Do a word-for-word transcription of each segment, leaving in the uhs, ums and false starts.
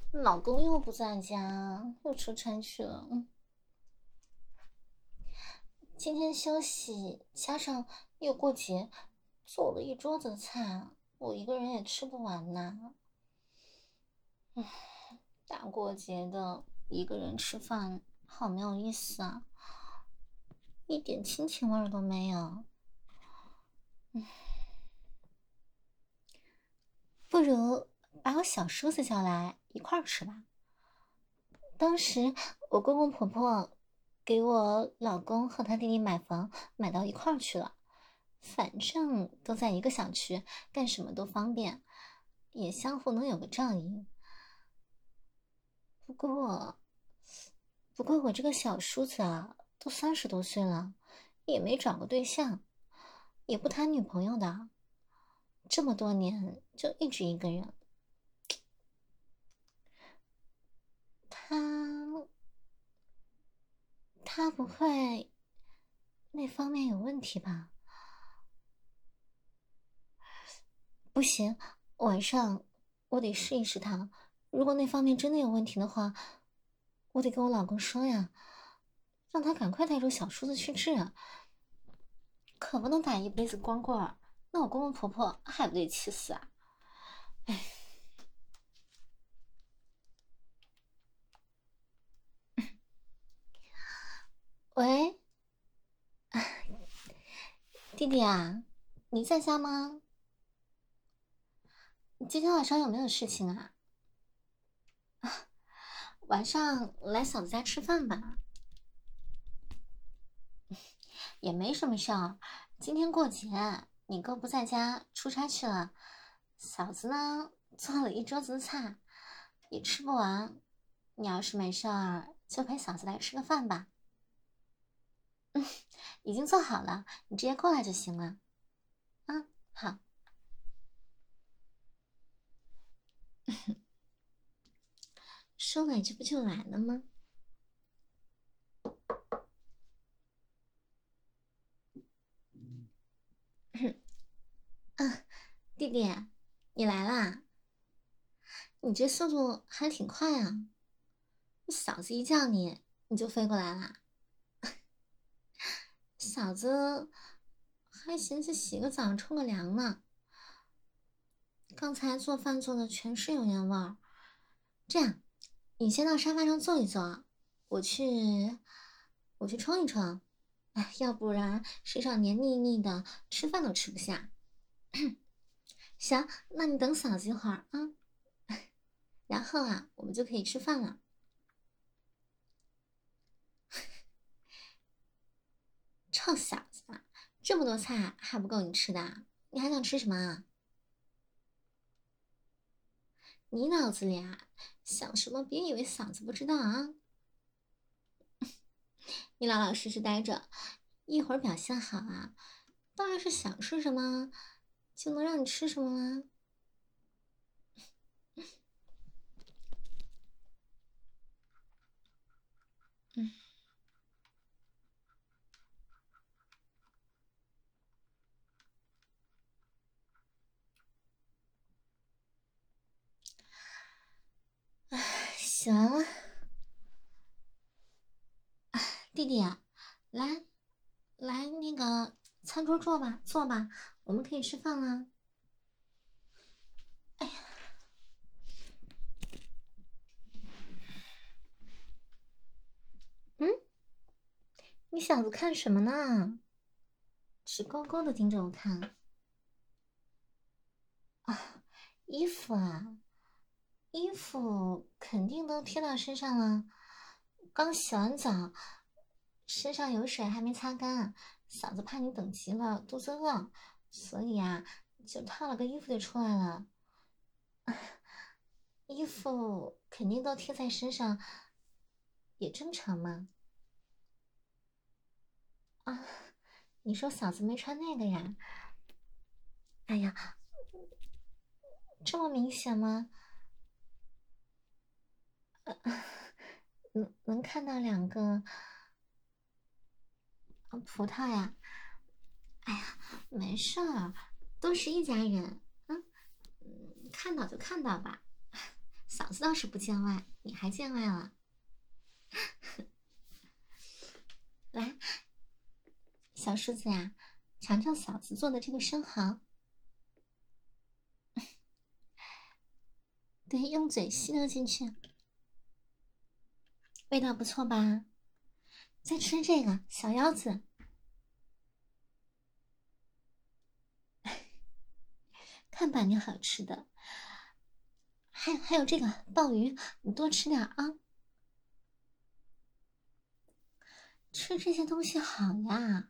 老公又不在家，又出差去了。今天休息，加上又过节，做了一桌子的菜，我一个人也吃不完呐。大过节的，一个人吃饭好没有意思啊，一点亲情味儿都没有。不如把我小叔子叫来一块儿吃吧。当时我公公婆婆给我老公和他弟弟买房，买到一块儿去了。反正都在一个小区，干什么都方便，也相互能有个照应。不过，不过我这个小叔子啊，都三十多岁了，也没找个对象，也不谈女朋友的，这么多年就一直一个人。他他不会那方面有问题吧？不行，晚上我得试一试他。如果那方面真的有问题的话，我得跟我老公说呀，让他赶快带着小叔子去治啊，可不能打一辈子光棍儿。那我公公婆婆还不得气死啊！哎，喂，弟弟啊，你在家吗？你今天晚上有没有事情啊？晚上来嫂子家吃饭吧。也没什么事儿。今天过节，你哥不在家，出差去了。嫂子呢，做了一桌子的菜，也吃不完。你要是没事儿，就陪嫂子来吃个饭吧。嗯，已经做好了，你直接过来就行了。嗯，好。说来这不就来了吗？啊，弟弟，你来啦！你这速度还挺快啊！嫂子一叫你，你就飞过来啦。嫂子还寻思洗个澡、冲个凉呢。刚才做饭做的全是油烟味儿。这样，你先到沙发上坐一坐，我去，我去冲一冲。哎，要不然身上黏腻腻的，吃饭都吃不下。行，那你等嫂子一会儿啊，然后啊，我们就可以吃饭了。臭小子，这么多菜还不够你吃的？你还想吃什么啊？你脑子里啊想什么？别以为嫂子不知道啊！你老老实实待着，一会儿表现好啊，当然是想吃什么就能让你吃什么啦。嗯，唉，行了，弟弟啊，来来那个餐桌坐吧，坐吧，我们可以吃饭啦。哎呀，嗯，你小子看什么呢？直勾勾的盯着我看啊！衣服啊，衣服肯定都贴到身上了。刚洗完澡，身上有水还没擦干，嫂子怕你等急了，肚子饿，所以啊，就套了个衣服就出来了。衣服肯定都贴在身上，也正常嘛。啊，你说嫂子没穿那个呀？哎呀，这么明显吗？能能看到两个呃葡萄呀？哎呀，没事儿，都是一家人。嗯嗯，看到就看到吧。 嫂子倒是不见外，你还见外了。来，小叔子呀，尝尝嫂子做的这个生蚝。对，用嘴吸溜进去，味道不错吧？再吃这个小腰子，看把你好吃的。还还有这个鲍鱼，你多吃点啊。吃这些东西好呀，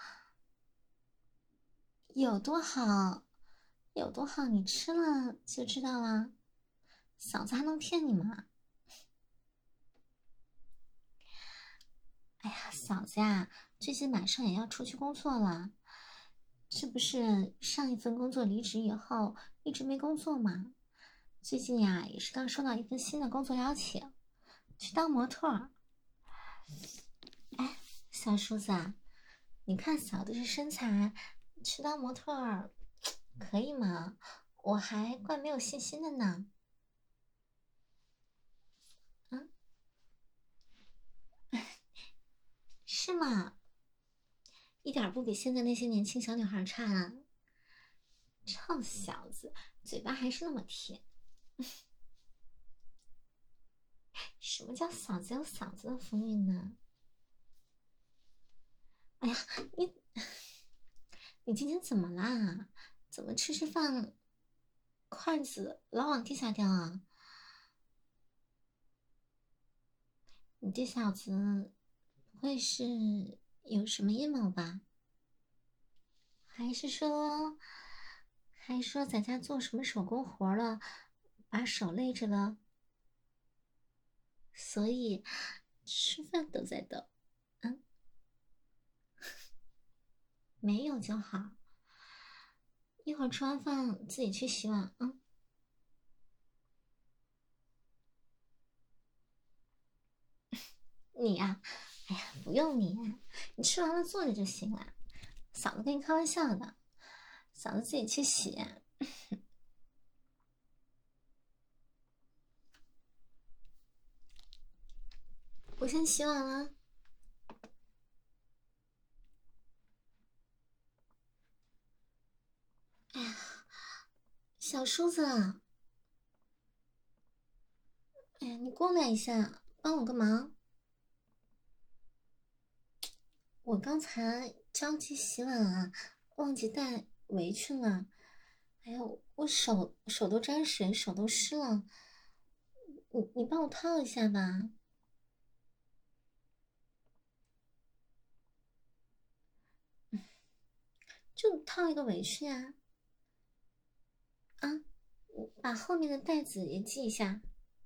有多好，有多好，你吃了就知道啦。嫂子还能骗你吗？哎呀，嫂子呀，最近马上也要出去工作了，这不是上一份工作离职以后一直没工作嘛？最近呀，也是刚收到一份新的工作邀请，去当模特儿。哎，小叔子啊，你看嫂子这身材，去当模特儿可以吗？我还怪没有信心的呢。嗯，是吗？一点不比现在那些年轻小女孩差啊！臭小子，嘴巴还是那么甜。什么叫嫂子有嫂子的风韵呢？哎呀，你你今天怎么啦？怎么吃吃饭筷子老往地下掉啊？你这小子不会是有什么阴谋吧？还是说，还是说在家做什么手工活了，把手累着了，所以吃饭都在抖？嗯，没有就好。一会儿吃完饭自己去洗碗。嗯，你呀、哎呀，不用你，你吃完了坐着就行了。嫂子跟你开玩笑的，嫂子自己去洗。我先洗碗了。哎呀，小叔子，哎呀，你过来一下，帮我个忙。我刚才着急洗碗啊，忘记带围裙了。哎呦，我手手都沾水，手都湿了。你你帮我套一下吧。就套一个围裙啊。啊，把后面的带子也系一下。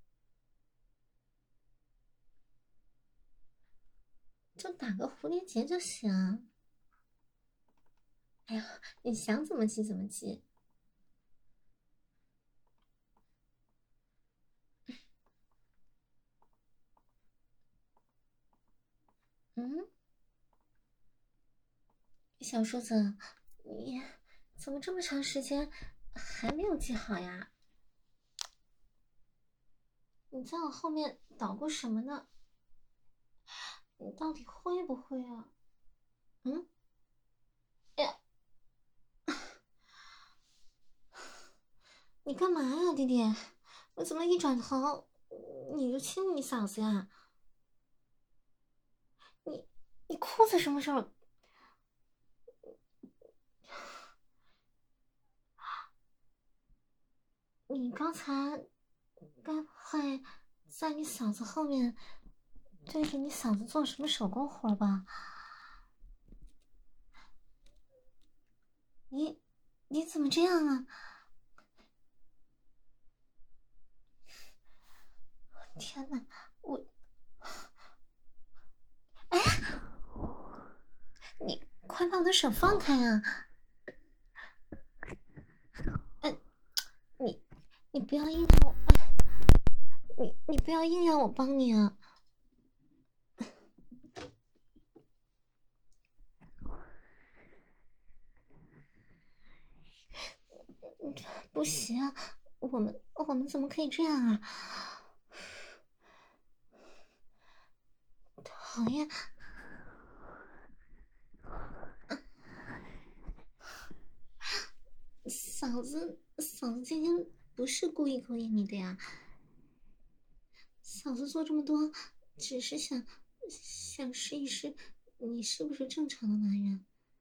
就打个蝴蝶结就行。哎呀，你想怎么系怎么系。嗯，小叔子，你怎么这么长时间还没有系好呀？你在我后面捣鼓什么呢？你到底会不会啊？嗯，哎呀，你干嘛呀，弟弟？我怎么一转头你就亲你嫂子呀？你你裤子什么时候？你刚才该不会在你嫂子后面对着你嫂子做什么手工活吧？你你怎么这样啊？天哪，我哎，你快把我的手放开啊！哎，你你不要硬让我，哎，你你不要硬让我帮你啊！不行， 我们我们怎么可以这样啊？讨厌！嫂子，嫂子今天不是故意勾引你的呀。嫂子做这么多，只是想想试一试你是不是正常的男人。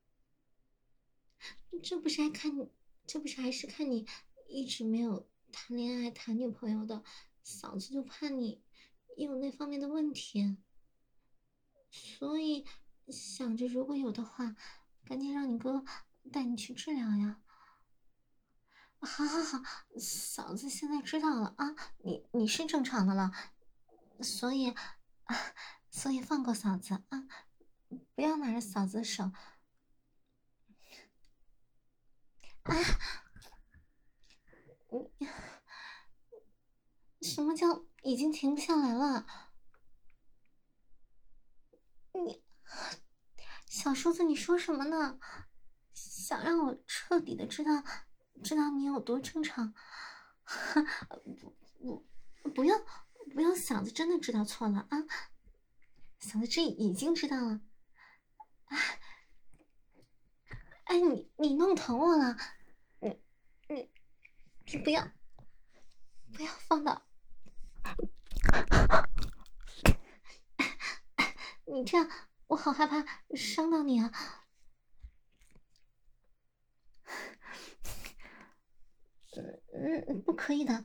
这不是还看你，这不是还是看你一直没有谈恋爱、谈女朋友的，嫂子就怕你有那方面的问题，所以想着如果有的话，赶紧让你哥带你去治疗呀。好好好，嫂子现在知道了啊，你你是正常的了，所以，所以放过嫂子啊，不要拿着嫂子的手。啊，你什么叫已经停不下来了？你小叔子，你说什么呢？想让我彻底的知道，知道你有多正常？不不，不要不要，嫂子真的知道错了啊！嫂子这已经知道了。哎，你你弄疼我了，你你你不要不要放到，你这样我好害怕伤到你啊！嗯嗯，不可以的。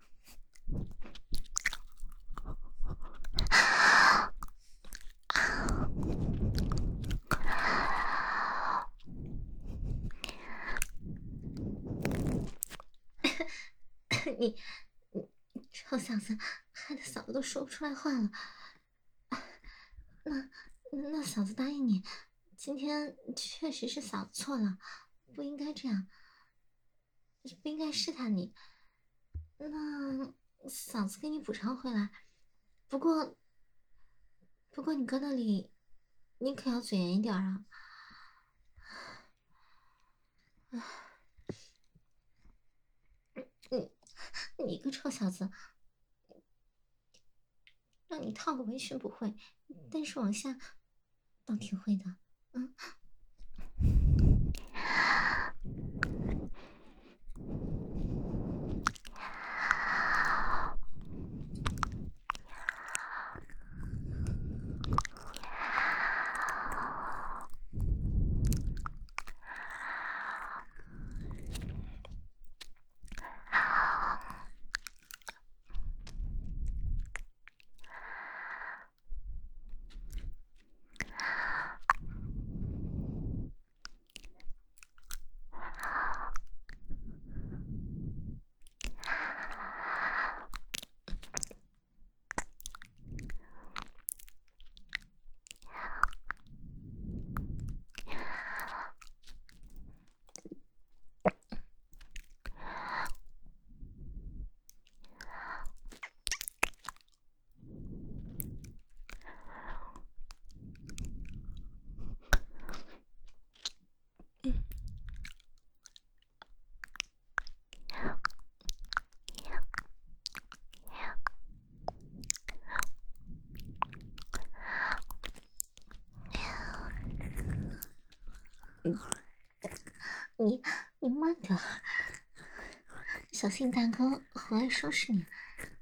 你你臭小子，害得嫂子都说不出来话了。那那嫂子答应你，今天确实是嫂子错了，不应该这样，不应该试探你。那嫂子给你补偿回来。不过不过你搁那里，你可要嘴严一点啊！你你个臭小子，让你套个围裙不会，但是往下倒挺会的。嗯。你你慢点，小心大哥回来收拾你。